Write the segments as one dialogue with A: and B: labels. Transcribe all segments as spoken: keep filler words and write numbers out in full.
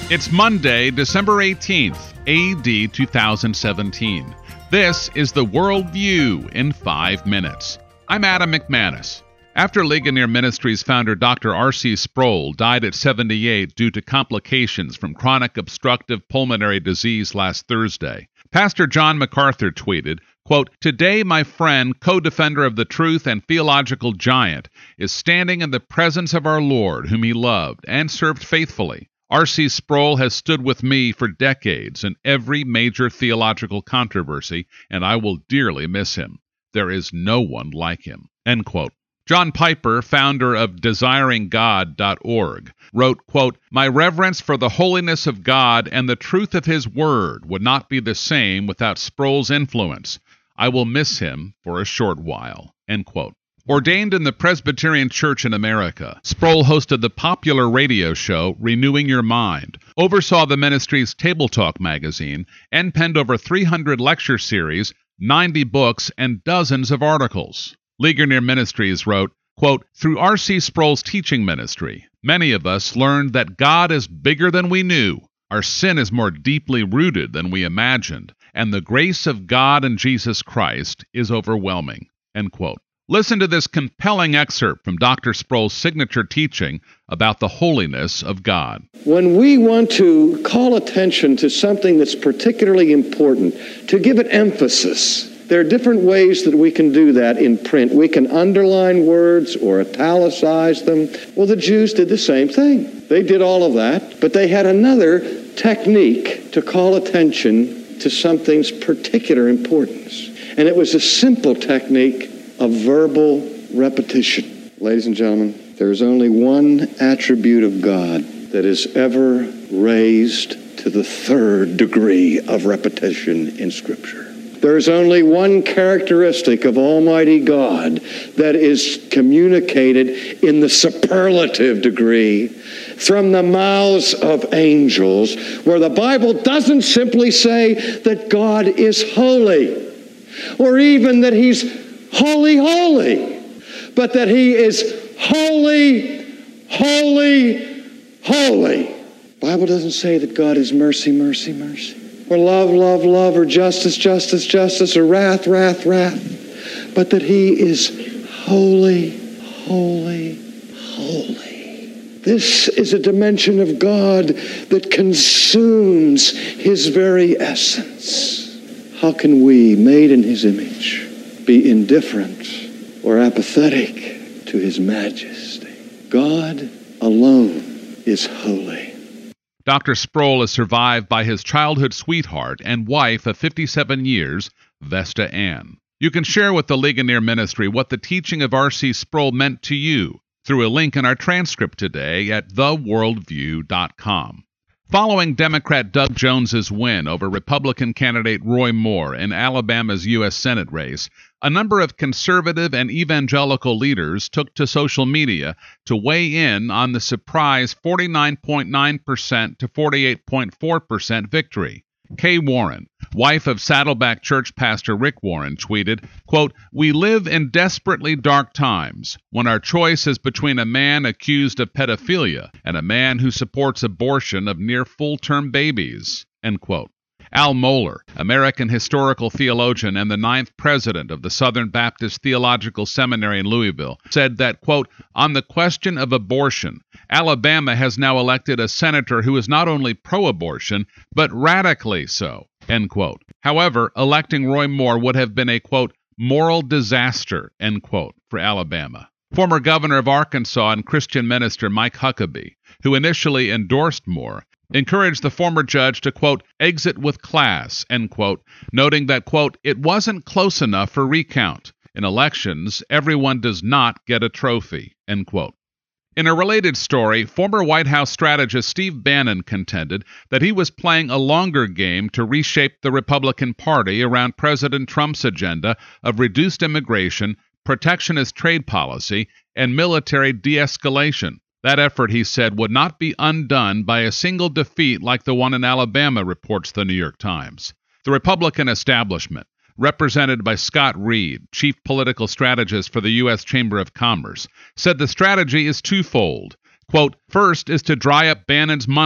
A: It's Monday, December eighteenth, A D two thousand seventeen. This is the World View in five minutes. I'm Adam McManus. After Ligonier Ministries founder Doctor R C Sproul died at seventy-eight due to complications from chronic obstructive pulmonary disease last Thursday, Pastor John MacArthur tweeted, quote, "Today my friend, co-defender of the truth and theological giant, is standing in the presence of our Lord, whom he loved and served faithfully. R C Sproul has stood with me for decades in every major theological controversy, and I will dearly miss him. There is no one like him." End quote. John Piper, founder of desiring god dot org, wrote, quote, "My reverence for the holiness of God and the truth of his word would not be the same without Sproul's influence. I will miss him for a short while." End quote. Ordained in the Presbyterian Church in America, Sproul hosted the popular radio show Renewing Your Mind, oversaw the ministry's Table Talk magazine, and penned over three hundred lecture series, ninety books, and dozens of articles. Ligonier Ministries wrote, quote, "Through R C Sproul's teaching ministry, many of us learned that God is bigger than we knew, our sin is more deeply rooted than we imagined, and the grace of God and Jesus Christ is overwhelming." End quote. Listen to this compelling excerpt from Doctor Sproul's signature teaching about the holiness of God.
B: When we want to call attention to something that's particularly important, to give it emphasis, there are different ways that we can do that in print. We can underline words or italicize them. Well, the Jews did the same thing. They did all of that, but they had another technique to call attention to something's particular importance. And it was a simple technique of verbal repetition. Ladies and gentlemen, there is only one attribute of God that is ever raised to the third degree of repetition in Scripture. There's only one characteristic of Almighty God that is communicated in the superlative degree from the mouths of angels, where the Bible doesn't simply say that God is holy, or even that He's holy, holy, but that He is holy, holy, holy. The Bible doesn't say that God is mercy, mercy, mercy, or love, love, love, or justice, justice, justice, or wrath, wrath, wrath, but that He is holy, holy, holy. This is a dimension of God that consumes His very essence. How can we, made in His image, be indifferent or apathetic to His majesty? God alone is holy.
A: Doctor Sproul is survived by his childhood sweetheart and wife of fifty-seven years, Vesta Ann. You can share with the Ligonier Ministry what the teaching of R C Sproul meant to you through a link in our transcript today at the worldview dot com. Following Democrat Doug Jones's win over Republican candidate Roy Moore in Alabama's U S Senate race, a number of conservative and evangelical leaders took to social media to weigh in on the surprise forty-nine point nine percent to forty-eight point four percent victory. Kay Warren, wife of Saddleback Church pastor Rick Warren, tweeted, quote, "We live in desperately dark times when our choice is between a man accused of pedophilia and a man who supports abortion of near full-term babies." End quote. Al Mohler, American historical theologian and the ninth president of the Southern Baptist Theological Seminary in Louisville, said that, quote, "On the question of abortion, Alabama has now elected a senator who is not only pro-abortion, but radically so." End quote. However, electing Roy Moore would have been a, quote, "moral disaster," end quote, for Alabama. Former governor of Arkansas and Christian minister Mike Huckabee, who initially endorsed Moore, encouraged the former judge to, quote, "exit with class," end quote, noting that, quote, "it wasn't close enough for recount. In elections, everyone does not get a trophy," end quote. In a related story, former White House strategist Steve Bannon contended that he was playing a longer game to reshape the Republican Party around President Trump's agenda of reduced immigration, protectionist trade policy, and military de-escalation. That effort, he said, would not be undone by a single defeat like the one in Alabama, reports the New York Times. The Republican establishment, represented by Scott Reed, chief political strategist for the U S Chamber of Commerce, said the strategy is twofold. Quote, "First is to dry up Bannon's money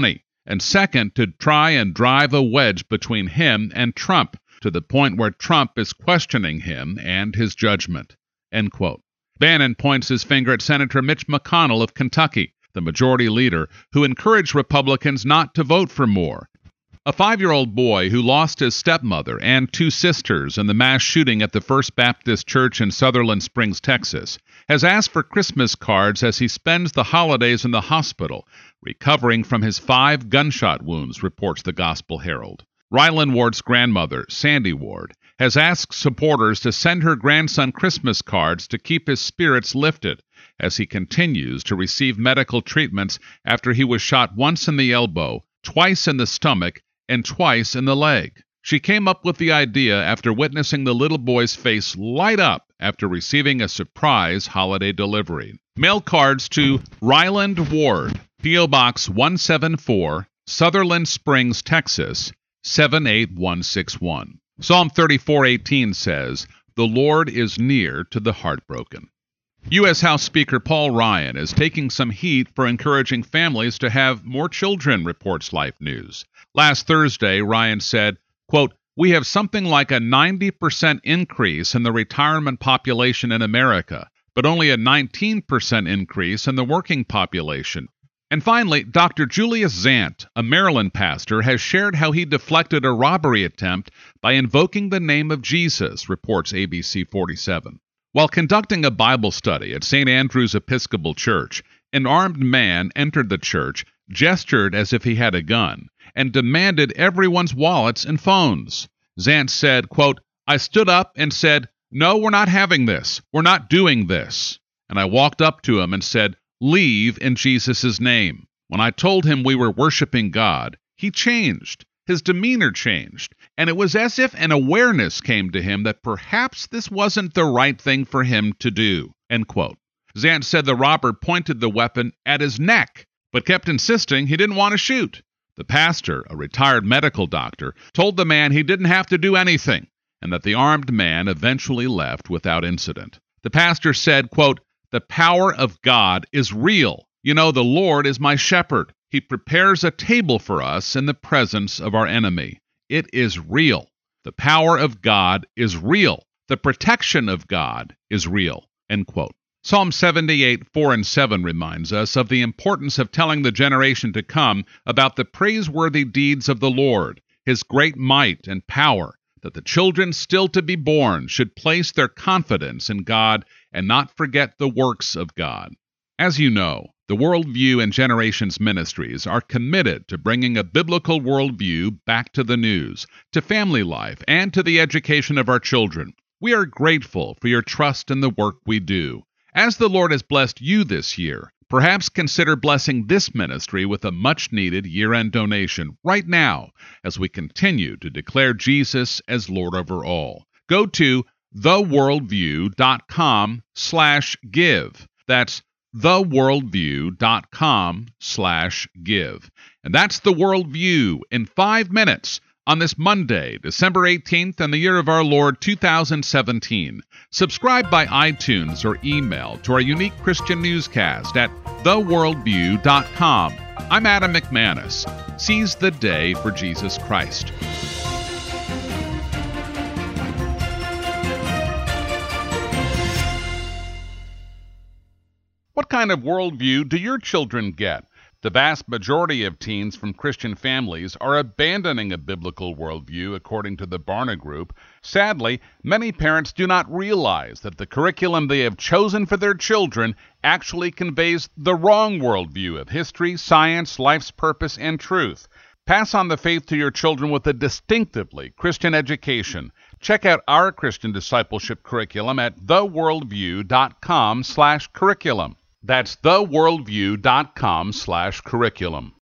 A: and second, to try and drive a wedge between him and Trump, to the point where Trump is questioning him and his judgment." End quote. Bannon points his finger at Senator Mitch McConnell of Kentucky, the majority leader, who encouraged Republicans not to vote for Moore. A five-year-old boy who lost his stepmother and two sisters in the mass shooting at the First Baptist Church in Sutherland Springs, Texas, has asked for Christmas cards as he spends the holidays in the hospital, recovering from his five gunshot wounds, reports the Gospel Herald. Ryland Ward's grandmother, Sandy Ward, has asked supporters to send her grandson Christmas cards to keep his spirits lifted as he continues to receive medical treatments after he was shot once in the elbow, twice in the stomach, and twice in the leg. She came up with the idea after witnessing the little boy's face light up after receiving a surprise holiday delivery. Mail cards to Ryland Ward, P O. Box one seventy-four, Sutherland Springs, Texas, seven eight one six one. Psalm thirty-four eighteen says, "The Lord is near to the heartbroken." U S House Speaker Paul Ryan is taking some heat for encouraging families to have more children, reports Life News. Last Thursday, Ryan said, quote, "We have something like a ninety percent increase in the retirement population in America, but only a nineteen percent increase in the working population." And finally, Doctor Julius Zant, a Maryland pastor, has shared how he deflected a robbery attempt by invoking the name of Jesus, reports A B C forty-seven. While conducting a Bible study at Saint Andrew's Episcopal Church, an armed man entered the church, gestured as if he had a gun, and demanded everyone's wallets and phones. Zant said, quote, "I stood up and said, 'No, we're not having this. We're not doing this.' And I walked up to him and said, 'Leave in Jesus' name.' When I told him we were worshiping God, he changed. His demeanor changed, and it was as if an awareness came to him that perhaps this wasn't the right thing for him to do." End quote. Zant said the robber pointed the weapon at his neck, but kept insisting he didn't want to shoot. The pastor, a retired medical doctor, told the man he didn't have to do anything, and that the armed man eventually left without incident. The pastor said, quote, "The power of God is real. You know, the Lord is my shepherd. He prepares a table for us in the presence of our enemy. It is real. The power of God is real. The protection of God is real." End quote. Psalm seventy-eight, four and seven reminds us of the importance of telling the generation to come about the praiseworthy deeds of the Lord, his great might and power, that the children still to be born should place their confidence in God and not forget the works of God. As you know, the Worldview and Generations Ministries are committed to bringing a biblical worldview back to the news, to family life, and to the education of our children. We are grateful for your trust in the work we do. As the Lord has blessed you this year, perhaps consider blessing this ministry with a much-needed year-end donation right now as we continue to declare Jesus as Lord over all. Go to theworldview.com slash give. That's theworldview.com slash give. And that's The Worldview in five minutes on this Monday, December eighteenth, in the year of our Lord two thousand seventeen. Subscribe by iTunes or email to our unique Christian newscast at the worldview dot com. I'm Adam McManus. Seize the day for Jesus Christ. What kind of worldview do your children get? The vast majority of teens from Christian families are abandoning a biblical worldview, according to the Barna Group. Sadly, many parents do not realize that the curriculum they have chosen for their children actually conveys the wrong worldview of history, science, life's purpose, and truth. Pass on the faith to your children with a distinctively Christian education. Check out our Christian discipleship curriculum at theworldview.com slash curriculum. That's theworldview.com slash curriculum.